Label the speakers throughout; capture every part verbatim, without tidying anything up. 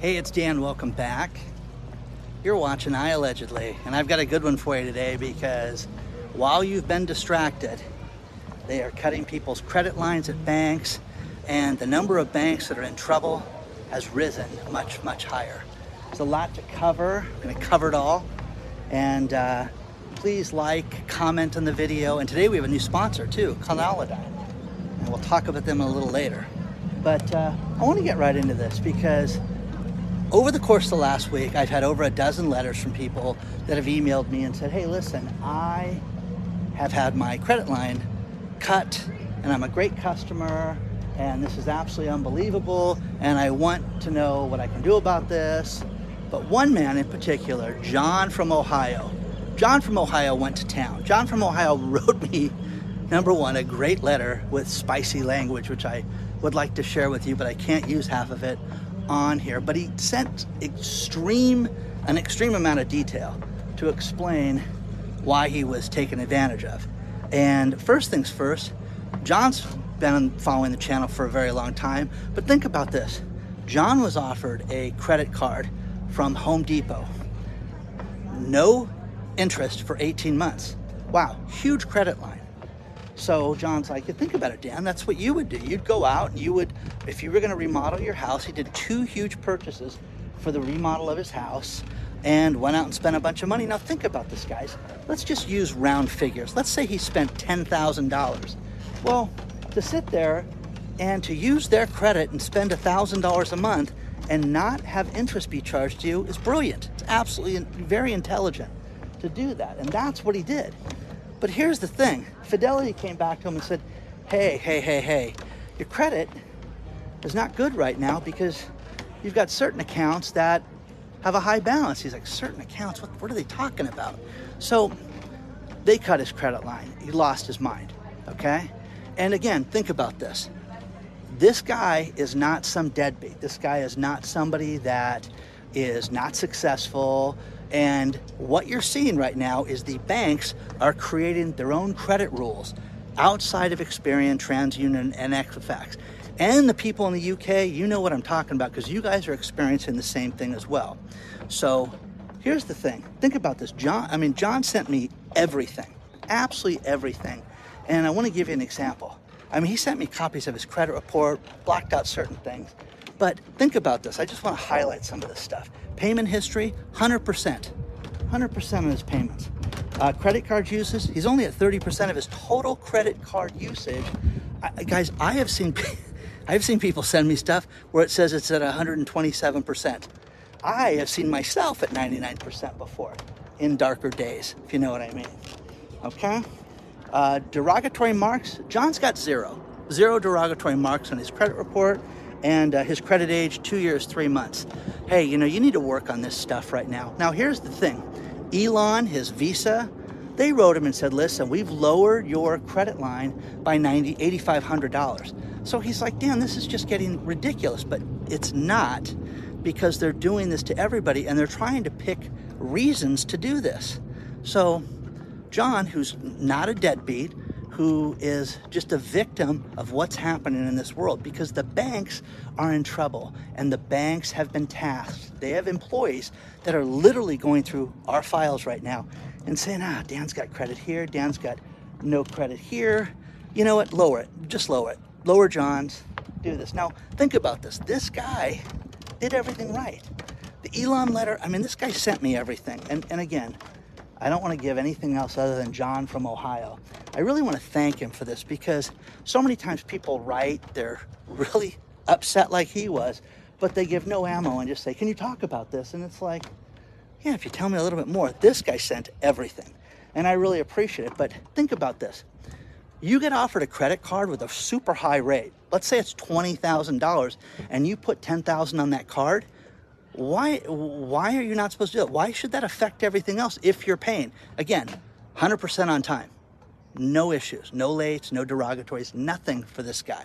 Speaker 1: Hey, it's Dan. Welcome back. You're watching I Allegedly, and I've got a good one for you today because while you've been distracted, they are cutting people's credit lines at banks, and the number of banks that are in trouble has risen much, much higher. There's a lot to cover. I'm going to cover it all. And uh, please like, comment on the video. And today we have a new sponsor too, Clinolidine. And we'll talk about them a little later. But uh, I want to get right into this because over the course of the last week, I've had over a dozen letters from people that have emailed me and said, hey, listen, I have had my credit line cut and I'm a great customer and this is absolutely unbelievable and I want to know what I can do about this. But one man in particular, John from Ohio, John from Ohio went to town. John from Ohio wrote me, number one, a great letter with spicy language, which I would like to share with you, but I can't use half of it on here. But he sent extreme, an extreme amount of detail to explain why he was taken advantage of. And first things first, John's been following the channel for a very long time, but think about this. John was offered a credit card from Home Depot. No interest for eighteen months. Wow, huge credit line. So John's like, think about it, Dan, that's what you would do. You'd go out and you would, if you were gonna remodel your house, he did two huge purchases for the remodel of his house and went out and spent a bunch of money. Now think about this, guys. Let's just use round figures. Let's say he spent ten thousand dollars. Well, to sit there and to use their credit and spend one thousand dollars a month and not have interest be charged to you is brilliant. It's absolutely very intelligent to do that. And that's what he did. But here's the thing. Fidelity came back to him and said, hey, hey, hey, hey, your credit is not good right now because you've got certain accounts that have a high balance. He's like, certain accounts? What, what are they talking about? So they cut his credit line. He lost his mind, okay? And again, think about this. This guy is not some deadbeat. This guy is not somebody that is not successful. And what you're seeing right now is the banks are creating their own credit rules outside of Experian, TransUnion, and Equifax. And the people in the U K, you know what I'm talking about because you guys are experiencing the same thing as well. So here's the thing. Think about this. John, I mean, John sent me everything, absolutely everything. And I want to give you an example. I mean, he sent me copies of his credit report, blocked out certain things. But think about this. I just want to highlight some of this stuff. Payment history, one hundred percent. one hundred percent of his payments. Uh, credit card uses, he's only at thirty percent of his total credit card usage. I, guys, I have seen I have seen people send me stuff where it says it's at one hundred twenty-seven percent. I have seen myself at ninety-nine percent before in darker days, if you know what I mean. Okay? Uh, derogatory marks, John's got zero. Zero derogatory marks on his credit report. And uh, his credit age, two years, three months. Hey, you know, you need to work on this stuff right now. Now, here's the thing. Elon, his Visa, they wrote him and said, listen, we've lowered your credit line by ninety, eighty-five hundred dollars. So he's like, damn, this is just getting ridiculous. But it's not, because they're doing this to everybody and they're trying to pick reasons to do this. So John, who's not a deadbeat, who is just a victim of what's happening in this world because the banks are in trouble and the banks have been tasked. They have employees that are literally going through our files right now and saying, ah, Dan's got credit here, Dan's got no credit here. You know what? Lower it. Just lower it. Lower John's. Do this. Now, think about this. This guy did everything right. The Elon letter, I mean, this guy sent me everything. And, and again, I don't want to give anything else other than John from Ohio. I really want to thank him for this because so many times people write, they're really upset like he was, but they give no ammo and just say, can you talk about this? And it's like, yeah, if you tell me a little bit more. This guy sent everything, and I really appreciate it. But think about this. You get offered a credit card with a super high rate. Let's say it's twenty thousand dollars, and you put ten thousand dollars on that card. Why, why are you not supposed to do it? Why should that affect everything else if you're paying? Again, one hundred percent on time. No issues, no lates, no derogatories, nothing for this guy.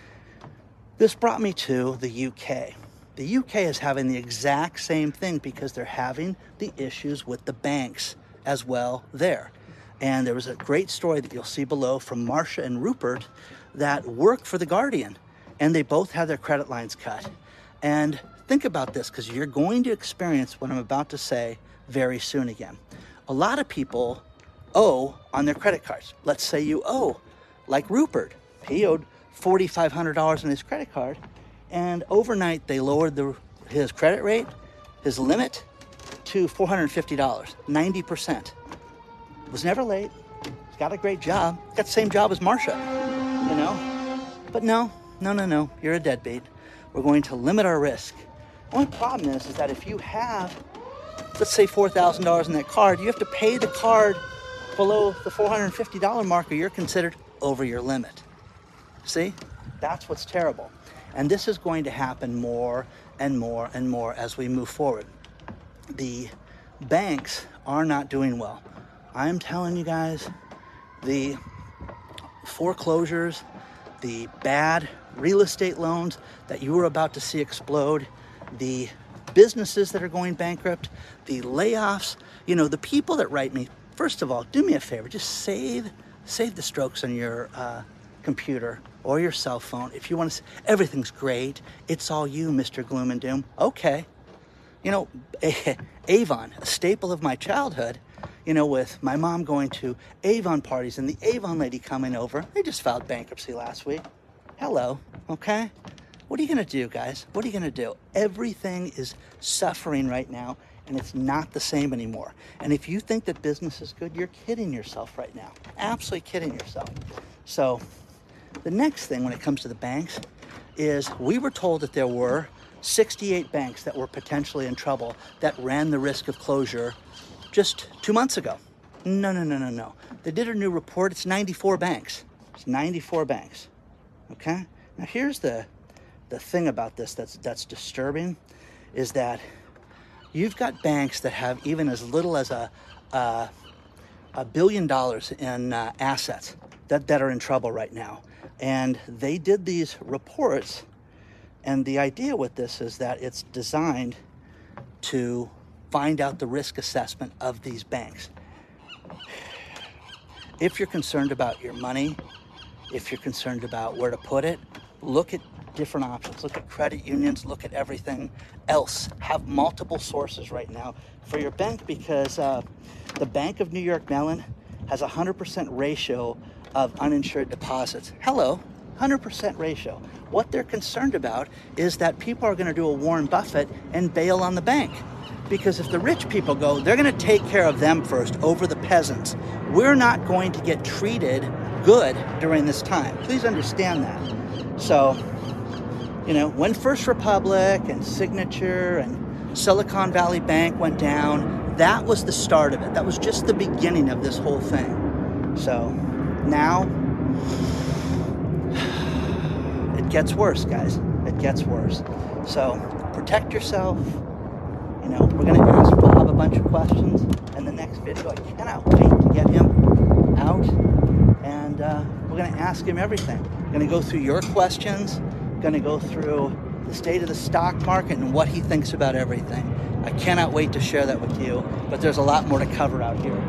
Speaker 1: This brought me to the U K. The U K is having the exact same thing because they're having the issues with the banks as well there. And there was a great story that you'll see below from Marcia and Rupert that worked for The Guardian, and they both had their credit lines cut. And think about this, because you're going to experience what I'm about to say very soon again. A lot of people owe on their credit cards. Let's say you owe, like Rupert. He owed four thousand five hundred dollars on his credit card, and overnight they lowered the, his credit rate, his limit, to four hundred fifty dollars, ninety percent. Was never late, he's got a great job, got the same job as Marsha, you know? But no, no, no, no, you're a deadbeat. We're going to limit our risk. The only problem is, is that if you have, let's say four thousand dollars in that card, you have to pay the card below the four hundred fifty dollars mark, or you're considered over your limit. See, that's what's terrible. And this is going to happen more and more and more as we move forward. The banks are not doing well. I'm telling you guys, the foreclosures, the bad real estate loans that you are about to see explode, the businesses that are going bankrupt, the layoffs, you know, the people that write me, first of all, do me a favor, just save, save the strokes on your uh, computer or your cell phone. If you want to say, everything's great, it's all you, Mister Gloom and Doom. Okay. You know, Avon, a staple of my childhood, you know, with my mom going to Avon parties and the Avon lady coming over. They just filed bankruptcy last week. Hello, okay? What are you gonna do, guys? What are you gonna do? Everything is suffering right now, and it's not the same anymore. And if you think that business is good, you're kidding yourself right now. Absolutely kidding yourself. So the next thing when it comes to the banks is we were told that there were sixty-eight banks that were potentially in trouble that ran the risk of closure just two months ago. No, no, no, no, no. They did a new report. It's ninety-four banks. It's ninety-four banks. Okay? Now here's the the thing about this that's that's disturbing is that you've got banks that have even as little as a a, a billion dollars in uh, assets that, that are in trouble right now. And they did these reports, and the idea with this is that it's designed to find out the risk assessment of these banks. If you're concerned about your money, if you're concerned about where to put it, look at different options. Look at credit unions, look at everything else. Have multiple sources right now for your bank, because uh, the Bank of New York Mellon has a one hundred percent ratio of uninsured deposits. Hello, one hundred percent ratio. What they're concerned about is that people are going to do a Warren Buffett and bail on the bank. Because if the rich people go, they're going to take care of them first over the peasants. We're not going to get treated good during this time. Please understand that. So, you know, when First Republic and Signature and Silicon Valley Bank went down, that was the start of it. That was just the beginning of this whole thing. So now it gets worse, guys. It gets worse. So protect yourself. You know, we're going to ask Bob a bunch of questions in the next video. I cannot wait to get him out, and uh, we're going to ask him everything. We're going to go through your questions, going to go through the state of the stock market and what he thinks about everything. I cannot wait to share that with you, but there's a lot more to cover out here.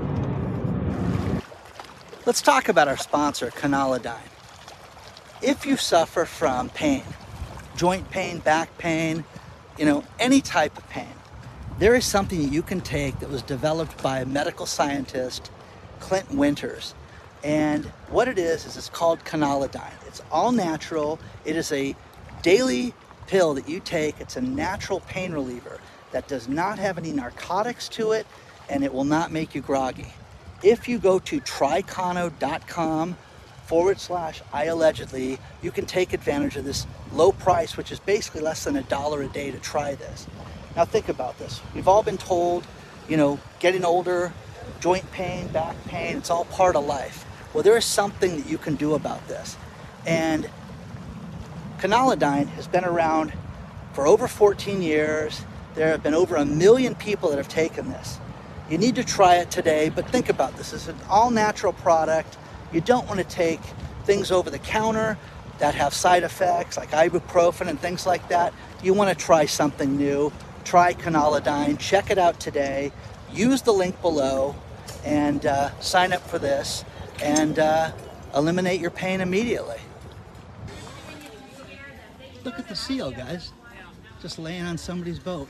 Speaker 1: Let's talk about our sponsor, Canaladyne. If you suffer from pain, joint pain, back pain, you know, any type of pain, there is something that you can take that was developed by a medical scientist, Clint Winters. And what it is, is it's called Canaladyne. It's all natural. It is a daily pill that you take. It's a natural pain reliever that does not have any narcotics to it, and it will not make you groggy. If you go to tricano.com forward slash I allegedly, you can take advantage of this low price, which is basically less than a dollar a day to try this. Now think about this. We've all been told, you know, getting older, joint pain, back pain, it's all part of life. Well, there is something that you can do about this. And Canaladyne has been around for over fourteen years. There have been over a million people that have taken this. You need to try it today, but think about this. It's an all-natural product. You don't want to take things over the counter that have side effects like ibuprofen and things like that. You want to try something new. Try Canaladyne. Check it out today. Use the link below and uh, sign up for this and uh, eliminate your pain immediately. Look at the seal, guys. just laying on somebody's boat,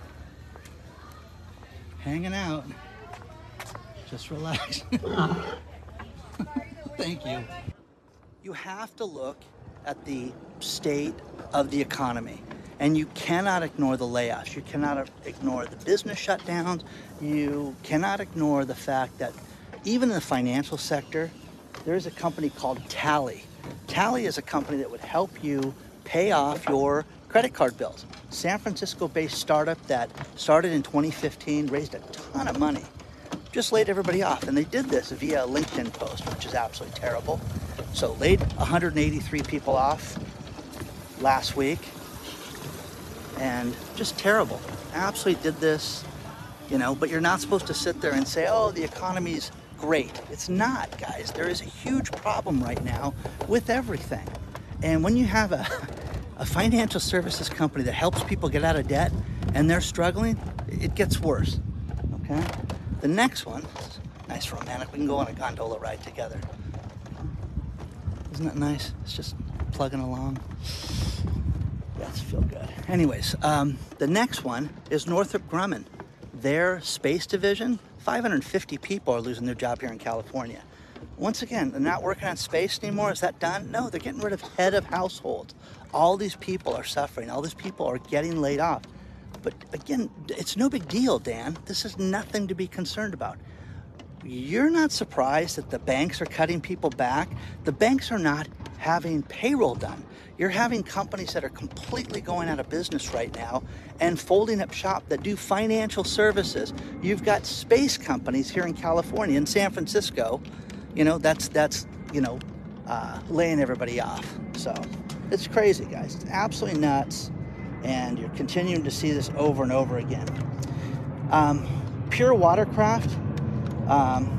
Speaker 1: hanging out. Just relax. Thank you. You have to look at the state of the economy, and you cannot ignore the layoffs. You cannot ignore the business shutdowns. You cannot ignore the fact that even in the financial sector, there is a company called Tally. Tally is a company that would help you pay off your credit card bills. San Francisco-based startup that started in twenty fifteen, raised a ton of money, just laid everybody off. And they did this via a LinkedIn post, which is absolutely terrible. So laid one hundred eighty-three people off last week, and just terrible. Absolutely did this, you know, but you're not supposed to sit there and say, oh, the economy's great. It's not, guys. There is a huge problem right now with everything. And when you have a, a financial services company that helps people get out of debt and they're struggling, it gets worse, okay? The next one, nice romantic, we can go on a gondola ride together. Isn't that nice? It's just plugging along. That's feel good. Anyways, um, the next one is Northrop Grumman. Their space division, five hundred fifty people are losing their job here in California. Once again, they're not working on space anymore. Is that done? No, they're getting rid of head of households. All these people are suffering. All these people are getting laid off. But again, it's no big deal, Dan. This is nothing to be concerned about. You're not surprised that the banks are cutting people back. The banks are not having payroll done. You're having companies that are completely going out of business right now and folding up shop that do financial services. You've got space companies here in California, in San Francisco, you know, that's, that's you know, uh, laying everybody off. So it's crazy, guys. It's absolutely nuts. And you're continuing to see this over and over again. Um, Pure Watercraft um,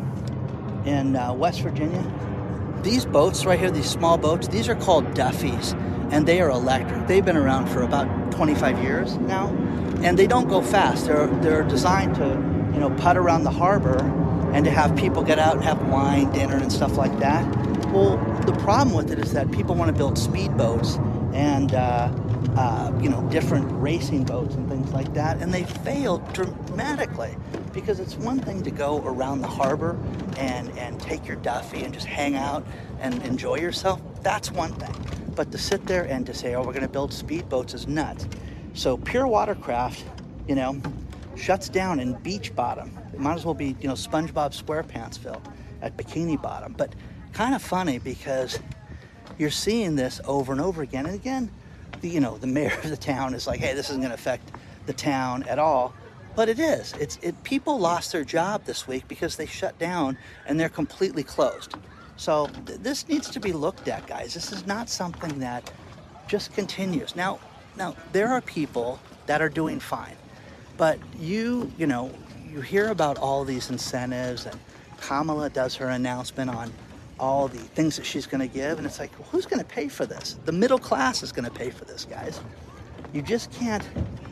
Speaker 1: in uh, West Virginia. These boats right here, these small boats, these are called Duffies, and they are electric. They've been around for about twenty-five years now, and they don't go fast. They're they're designed to, you know, putt around the harbor and to have people get out and have wine, dinner, and stuff like that. Well, the problem with it is that people want to build speedboats and uh, uh, you know, different racing boats and things like that, and they failed dramatically because it's one thing to go around the harbor and and take your Duffy and just hang out and enjoy yourself. That's one thing, but to sit there and to say, oh, we're going to build speedboats is nuts. So Pure Watercraft, you know, shuts down in Beach Bottom. It might as well be, you know, SpongeBob SquarePantsville at Bikini Bottom. But kind of funny because you're seeing this over and over again. And again, the, you know, the mayor of the town is like, hey, this isn't going to affect the town at all. But it is. It's it. People lost their job this week because they shut down and they're completely closed. So th- this needs to be looked at, guys. This is not something that just continues. Now, now there are people that are doing fine. But you, you know, you hear about all these incentives, and Kamala does her announcement on all the things that she's going to give, and it's like, well, who's going to pay for this? The middle class is going to pay for this, guys. You just can't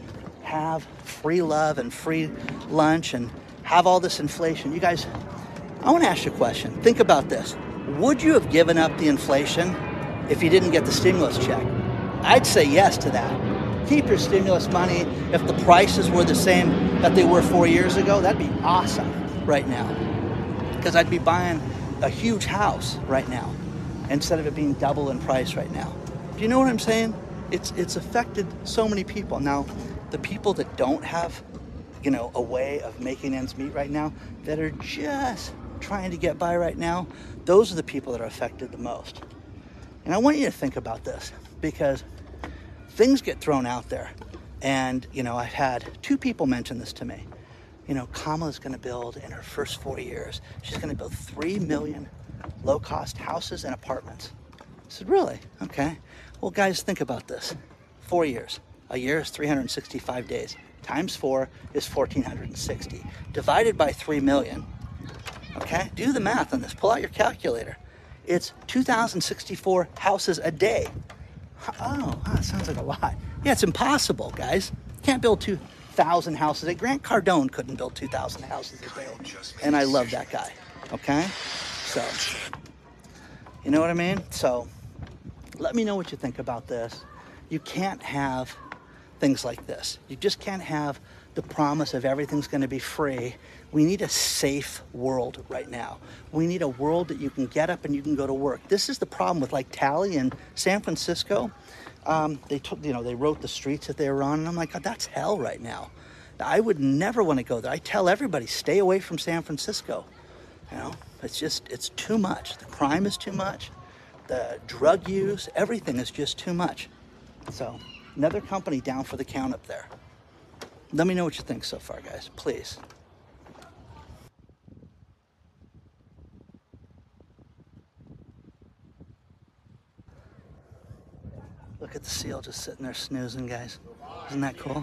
Speaker 1: have free love and free lunch and have all this inflation. You guys, I want to ask you a question. Think about this. Would you have given up the inflation if you didn't get the stimulus check? I'd say yes to that. Keep your stimulus money. If the prices were the same that they were four years ago, that'd be awesome right now. Because I'd be buying a huge house right now instead of it being double in price right now. Do you know what I'm saying? It's it's affected so many people. Now, the people that don't have, you know, a way of making ends meet right now, that are just trying to get by right now, those are the people that are affected the most. And I want you to think about this, because things get thrown out there. And, you know, I've had two people mention this to me. You know, Kamala's going to build, in her first four years, she's going to build three million low-cost houses and apartments. I said, really? Okay. Well, guys, think about this. Four years. A year is three hundred sixty-five days. Times four is one thousand four hundred sixty. Divided by three million. Okay? Do the math on this. Pull out your calculator. It's two thousand sixty-four houses a day. Oh, that sounds like a lot. Yeah, it's impossible, guys. Can't build two thousand houses a day. Grant Cardone couldn't build two thousand houses a day. And I love that guy. Okay? So, you know what I mean? So, let me know what you think about this. You can't have things like this. You just can't have the promise of everything's going to be free. We need a safe world right now. We need a world that you can get up and you can go to work. This is the problem with like Tally in San Francisco. Um, they took, you know, they wrote the streets that they were on, and I'm like, oh, that's hell right now. I would never want to go there. I tell everybody, stay away from San Francisco. You know, it's just, it's too much. The crime is too much. The drug use, everything is just too much. So, another company down for the count up there. Let me know what you think so far, guys, please. Look at the seal just sitting there snoozing, guys. Isn't that cool?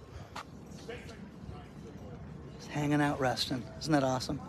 Speaker 1: Just hanging out, resting. Isn't that awesome?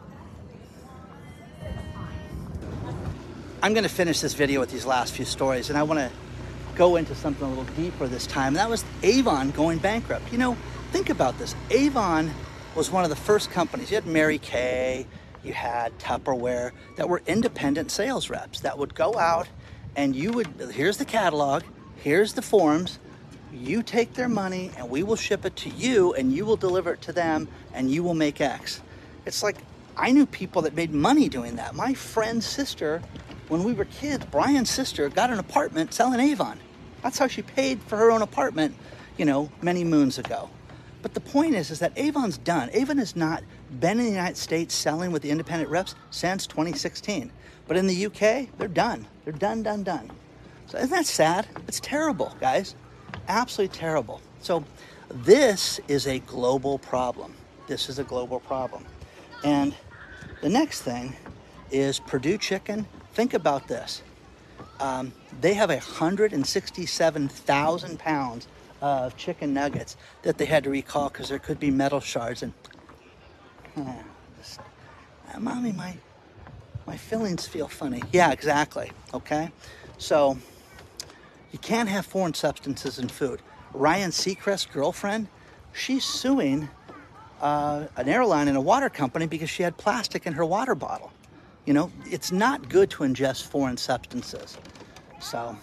Speaker 1: I'm going to finish this video with these last few stories, and I want to go into something a little deeper this time. And that was Avon going bankrupt. You know, think about this. Avon was one of the first companies. You had Mary Kay, you had Tupperware, that were independent sales reps that would go out and you would, here's the catalog, here's the forms, you take their money and we will ship it to you and you will deliver it to them and you will make X. It's like, I knew people that made money doing that. My friend's sister, when we were kids, Brian's sister got an apartment selling Avon. That's how she paid for her own apartment, you know, many moons ago. But the point is, is that Avon's done. Avon has not been in the United States selling with the independent reps since twenty sixteen. But in the U K, they're done. They're done, done, done. So isn't that sad? It's terrible, guys. Absolutely terrible. So this is a global problem. This is a global problem. And the next thing is Purdue Chicken. Think about this. Um, they have one hundred sixty-seven thousand pounds of chicken nuggets that they had to recall because there could be metal shards. And uh, just, uh, mommy, my my feelings feel funny. Yeah, exactly. Okay, so you can't have foreign substances in food. Ryan Seacrest's girlfriend, she's suing uh, an airline and a water company because she had plastic in her water bottle. You know, it's not good to ingest foreign substances. So,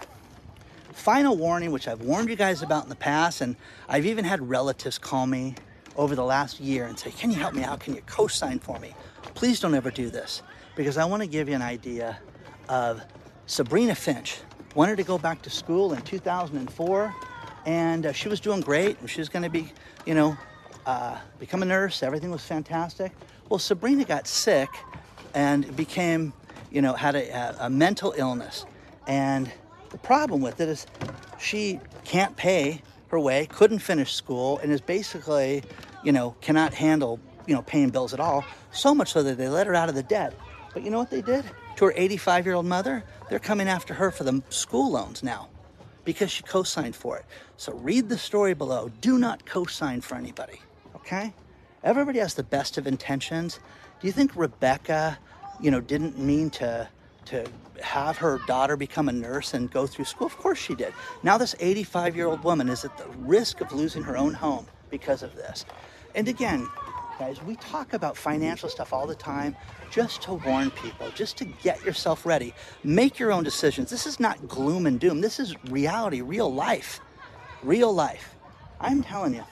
Speaker 1: final warning, which I've warned you guys about in the past, and I've even had relatives call me over the last year and say, can you help me out? Can you co-sign for me? Please don't ever do this, because I want to give you an idea of Sabrina Finch. Wanted to go back to school in two thousand four, and uh, she was doing great, and she was going to be, you know, uh, become a nurse. Everything was fantastic. Well, Sabrina got sick and became, you know, had a, a mental illness. And the problem with it is she can't pay her way, couldn't finish school, and is basically, you know, cannot handle, you know, paying bills at all. So much so that they let her out of the debt. But you know what they did to her eighty-five-year-old mother? They're coming after her for the school loans now because she co-signed for it. So read the story below. Do not co-sign for anybody, okay? Everybody has the best of intentions. Do you think Rebecca, you know, didn't mean to to have her daughter become a nurse and go through school? Of course she did. Now this eighty-five-year-old woman is at the risk of losing her own home because of this. And again, guys, we talk about financial stuff all the time just to warn people, just to get yourself ready. Make your own decisions. This is not gloom and doom. This is reality, real life. Real life. I'm telling you,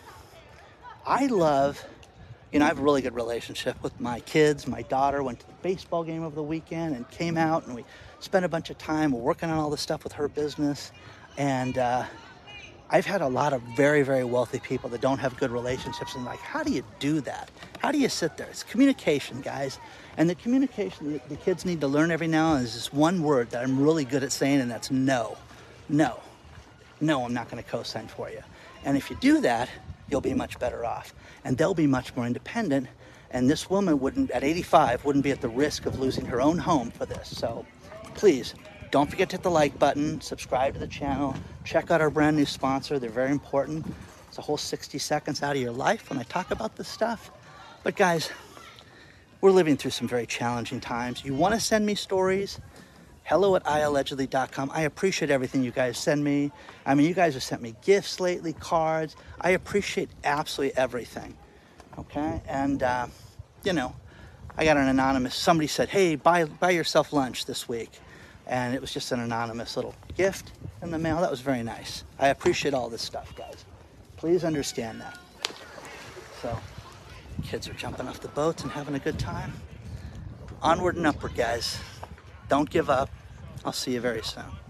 Speaker 1: I love... You know, I have a really good relationship with my kids. My daughter went to the baseball game over the weekend and came out, and we spent a bunch of time working on all this stuff with her business. And uh, I've had a lot of very, very wealthy people that don't have good relationships. And like, how do you do that? How do you sit there? It's communication, guys. And the communication the kids need to learn every now and then is this one word that I'm really good at saying, and that's no. No. No, I'm not going to co-sign for you. And if you do that, you'll be much better off. And they'll be much more independent. And this woman wouldn't, at eighty-five, wouldn't be at the risk of losing her own home for this. So please, don't forget to hit the like button, subscribe to the channel, check out our brand new sponsor. They're very important. It's a whole sixty seconds out of your life when I talk about this stuff. But guys, we're living through some very challenging times. You want to send me stories? hello at I allegedly dot com. I appreciate everything you guys send me. I mean, you guys have sent me gifts lately, cards. I appreciate absolutely everything, okay? And, uh, you know, I got an anonymous, somebody said, hey, buy, buy yourself lunch this week. And it was just an anonymous little gift in the mail. That was very nice. I appreciate all this stuff, guys. Please understand that. So, kids are jumping off the boats and having a good time. Onward and upward, guys. Don't give up. I'll see you very soon.